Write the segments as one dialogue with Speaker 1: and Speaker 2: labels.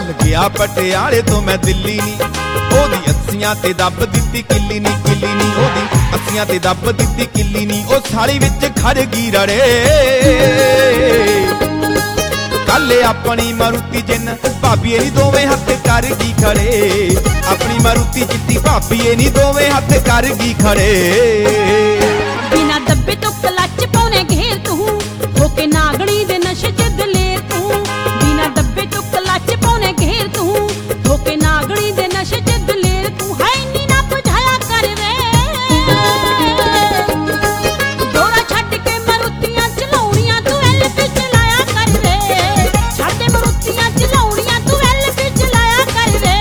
Speaker 1: ਚੱਲ ਗਿਆ ਪਟਿਆਲੇ ਤੋਂ ਮੈਂ ਦਿੱਲੀ ਨੀ, ਉਹਦੀ ਅੱਸੀਆਂ ਤੇ ਦੱਬ ਦਿੱਤੀ ਕਿੱਲੀ ਨੀ, ਕਿੱਲੀ ਨੀ ਉਹਦੀ ਅੱਸੀਆਂ ਤੇ ਦੱਬ ਦਿੱਤੀ ਕਿੱਲੀ ਨੀ। ਉਹ ਸਾਲੀ ਵਿੱਚ ਖੜ ਗਈ ਰੜੇ, ਕੱਲ ਆਪਣੀ ਮਾਰੂਤੀ ਜਿੰਨ ਭਾਬੀਏ ਨੀ ਦੋਵੇਂ ਹੱਥ ਕਰ ਗਈ ਖੜੇ, ਆਪਣੀ ਮਾਰੂਤੀ ਚਿੱਟੀ ਭਾਬੀਏ ਨੀ ਦੋਵੇਂ ਹੱਥ ਕਰ ਗਈ ਖੜੇ।
Speaker 2: ਬਿਨਾ ਦੱਬੇ ਤੋਂ ਕਲੱਚ ਪਾਉਣੇ ਘੇਰ ਤੂੰ, ਹੋ ਕੇ ਨਾਗਣੀ ਦੇ ਨਸ਼ੇ ਚ ਦਲੇਰ ਤੂੰ। ਬਿਨਾ ਦੱਬੇ ਤੋਂ ਕਲੱਚ ਪਾਉਣੇ ਘੇਰ ਤੂੰ, ਹੋ ਕੇ ਨਾਗਣੀ ਦੇ ਨਸ਼ੇ ਚ ਦਲੇਰ ਤੂੰ। ਹੈ ਨੀ ਨਾ ਬੁਝਾਇਆ ਕਰ ਵੇ, ਦੋਰਾ ਛੱਡ ਕੇ ਮਾਰੂਤੀਆਂ ਚਲਾਉਣੀਆਂ ਤੂੰ ਐਲਪੀ ਚਲਾਇਆ ਕਰ ਵੇ, ਛੱਡ ਦੇ ਮਾਰੂਤੀਆਂ ਚਲਾਉਣੀਆਂ ਤੂੰ ਐਲਪੀ ਚਲਾਇਆ ਕਰ ਵੇ।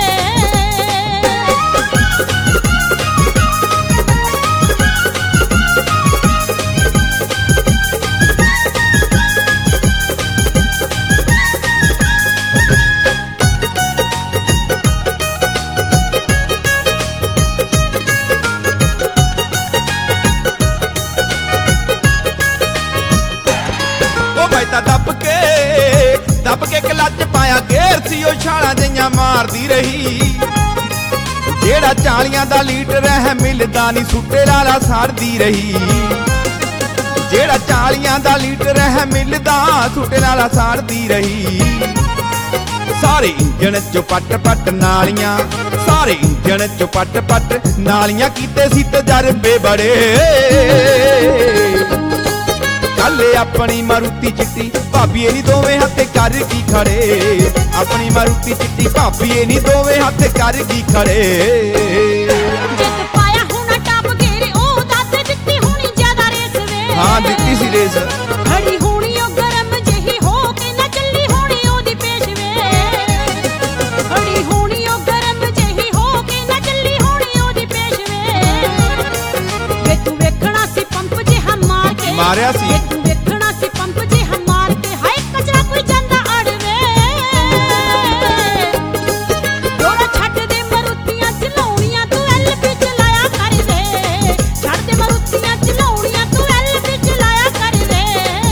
Speaker 1: ਦੱਬ ਕੇ ਕਲੱਚ ਪਾਇਆ ਗੇਰ ਸੀ ਉਹ ਛਾਲਾਂ ਜਿਹੀਆਂ ਮਾਰਦੀ ਰਹੀ, ਜਿਹੜਾ 40 ਦਾ ਲੀਟਰ ਹੈ ਮਿਲਦਾ ਨੀ ਸੁੱਟੇ ਲਾਲਾ ਸਾੜਦੀ ਰਹੀ, ਜਿਹੜਾ 40 ਦਾ ਲੀਟਰ ਹੈ ਮਿਲਦਾ ਸੁੱਟੇ ਲਾਲਾ ਸਾੜਦੀ ਰਹੀ। ਸਾਰੇ ਇੰਜਣ ਚੋਂ ਪੱਟ ਪੱਟ ਨਾਲੀਆਂ, ਸਾਰੇ ਇੰਜਣ ਚੋਂ ਪੱਟ ਪੱਟ ਨਾਲੀਆਂ, ਕੀਤੇ ਸੀ ਤਜਰਬੇ ਬੜੇ। ਕੱਲ ਆਪਣੀ ਮਾਰੂਤੀ ਚਿੱਟੀ ਭਾਬੀਏ ਨੀ ਦੋਵੇਂ ਹੱਥ ਕਰ ਗਈ ਖੜੇ, ਆਪਣੀ ਮਾਰੂਤੀ ਚਿੱਟੀ ਭਾਬੀਏ ਨੀ ਦੋਵੇਂ ਹੱਥ ਕਰ ਗਈ ਖੜੇ।
Speaker 2: ਜਿੱਤ ਪਾਇਆ ਹੋਣਾ ਟਾਪ ਘੇਰੇ ਉਹ ਦੱਸ ਦਿੱਤੀ ਹੋਣੀ ਜ਼ਿਆਦਾ ਰੇਸ ਵੇ,
Speaker 1: ਹਾਂ ਦਿੱਤੀ ਸੀ ਰੇਸ।
Speaker 2: ਖੜੀ ਹੋਣੀ ਉਹ ਗਰਮ ਜਿਹੀ ਹੋ ਕੇ ਨਾ ਚੱਲੀ ਹੋਣੀ ਉਹਦੀ ਪੇਸ਼ ਵੇ, ਖੜੀ ਹੋਣੀ ਉਹ ਗਰਮ ਜਿਹੀ ਹੋ ਕੇ ਨਾ ਚੱਲੀ ਹੋਣੀ ਉਹਦੀ ਪੇਸ਼ ਵੇ। ਵੇ ਤੂੰ ਵੇਖਣਾ ਸੀ ਪੰਪ ਜਿਹਾ ਮਾਰ ਕੇ,
Speaker 1: ਮਾਰਿਆ ਸੀ
Speaker 2: ਵੇਖਣਾ ਸੀ ਪੰਪ ਜਿਹਾ ਮਾਰ ਕੇ, ਹਾਏ ਕਚਰਾ ਕੋਈ ਜਾਂਦਾ ਅੜਵੇ। ਦੋਰਾ ਛੱਡ ਦੇ ਮਾਰੂਤੀਆਂ ਚਲਾਉਣੀਆਂ ਤੂੰ ਐਲਪੀ ਚਲਾਇਆ ਕਰ ਵੇ, ਛੱਡ ਦੇ ਮਾਰੂਤੀਆਂ ਚਲਾਉਣੀਆਂ ਤੂੰ ਐਲਪੀ ਚਲਾਇਆ ਕਰ ਵੇ।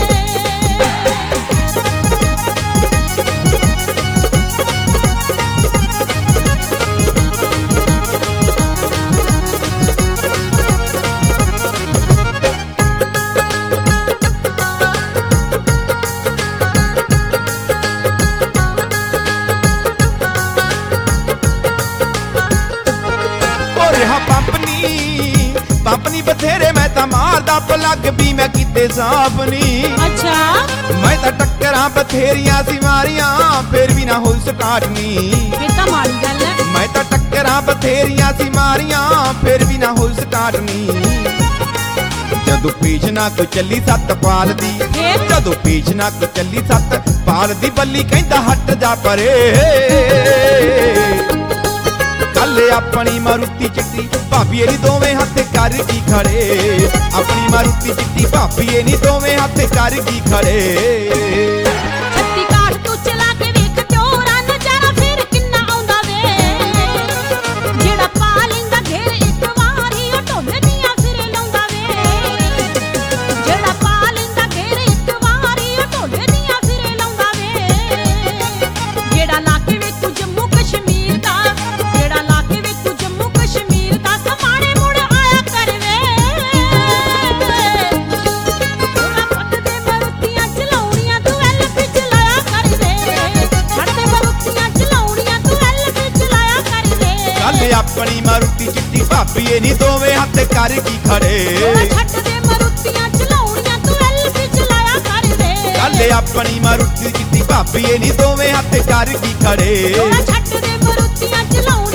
Speaker 1: ਪੰਪ ਨੀ ਬਥੇਰੇ ਮੈਂ ਤਾਂ ਮਾਰਦਾ ਪਲੱਗ ਵੀ ਮੈਂ ਕਿਤੇ ਸਾਫ ਨੀ।
Speaker 2: ਅੱਛਾ
Speaker 1: ਮੈਂ ਤਾਂ ਟੱਕਰਾਂ ਬਥੇਰੀਆਂ ਸੀ ਮਾਰੀਆਂ ਫੇਰ ਵੀ ਨਾ ਹੋਈ ਸਟਾਰਟ ਨੀ।
Speaker 2: ਇਹ ਤਾਂ ਮਾੜੀ ਗੱਲ ਹੈ।
Speaker 1: ਮੈਂ ਤਾਂ ਟੱਕਰਾਂ ਬਥੇਰੀਆਂ ਸੀ ਮਾਰੀਆਂ ਫੇਰ ਵੀ ਨਾ ਹੋਈ ਸਟਾਰਟ ਨੀ। ਜਦੋਂ ਪੀਛ ਨਾ ਕੋਈ ਚੱਲੀ ਸੱਤ ਪਾਲ ਦੀ, ਜਦੋਂ ਪੀਛ ਨਾ ਕੋਈ ਚੱਲੀ ਸੱਤ ਪਾਲ ਦੀ, ਬੱਲੀ ਕਹਿੰਦਾ ਹਟ ਜਾ ਪਰੇ। ਕੱਲ ਆਪਣੀ ਮਾਰੂਤੀ ਚਿੱਟੀ ਭਾਬੀਏ ਨੀ ਦੋਵੇਂ ਹੱਥ ਕਰ ਗਈ ਖੜੇ, ਆਪਣੀ ਮਾਰੂਤੀ ਚਿੱਟੀ ਭਾਬੀਏ ਨੀ ਦੋਵੇਂ ਹੱਥ ਕਰ ਗਈ ਖੜੇ।
Speaker 2: ਛੱਤੀ ਕਾਠ ਤੂੰ ਚਲਾ ਕੇ ਵੇਖ ਚੋਰਾਂ ਨਜ਼ਾਰਾ ਫਿਰ ਕਿੰਨਾ ਆਉਂਦਾ ਵੇ, ਜਿਹੜਾ ਪਾ ਲੈਂਦਾ ਘੇਰ ਇੱਕ ਵਾਰੀ ਉਹ ਢੋਲੇ ਦੀਆਂ ਫਿਰ ਲਾਉਂਦਾ ਵੇ, ਜਿਹੜਾ ਪਾ ਲੈਂਦਾ ਘੇਰ ਇੱਕ ਵਾਰੀ ਉਹ ਢੋਲੇ ਦੀਆਂ ਫਿਰ ਲਾਉਂਦਾ ਵੇ। ਜਿਹੜਾ ਲਾ ਕੇ ਵੇਖੂ ਜੰਮੂ ਕਸ਼ਮੀਰ ਦਾ, ਜਿਹੜਾ ਲਾ ਕੇ ਵੇਖੂ ਜੰਮੂ ਕਸ਼ਮੀਰ ਦਾ, ਸਮਾਣੇ ਮੁੜ ਆਇਆ ਕਰ ਵੇ। ਦੋਰਾ ਪੱਟ ਦੇ ਮਾਰੂਤੀਆਂ ਚਲਾਉਣੀਆਂ ਤੂੰ ਐਲਪੀ ਚਲਾਇਆ ਕਰ ਵੇ, ਛੱਡ ਦੇ ਮਾਰੂਤੀਆਂ ਚਲਾਉਣੀਆਂ ਤੂੰ ਐਲਪੀ ਚਲਾਇਆ ਕਰ ਵੇ।
Speaker 1: ਕੱਲ ਆਪਣੀ ਮਾਰੂਤੀ ਚਿੱਟੀ ਭਾਬੀਏ ਨੀ ਦੋਵੇਂ ਹੱਥ ਕਰ ਗਈ ਖੜੇ,
Speaker 2: ਦੋਰਾ ਛੱਡ ਦੇ ਮਾਰੂਤੀਆਂ ਚਲਾਉਣੀਆਂ ਤੂੰ ਐਲਪੀ ਚਲਾਇਆ ਕਰ ਵੇ।
Speaker 1: ਕੱਲ ਆਪਣੀ ਮਾਰੂਤੀ ਚਿੱਟੀ ਭਾਬੀਏ ਨੀ ਦੋਵੇਂ ਹੱਥ ਕਰ ਗਈ ਖੜੇ।
Speaker 2: ਦੋਰਾ ਛੱਡ ਦੇ ਮਾਰੂਤੀਆਂ ਚਲਾਉਣੀਆਂ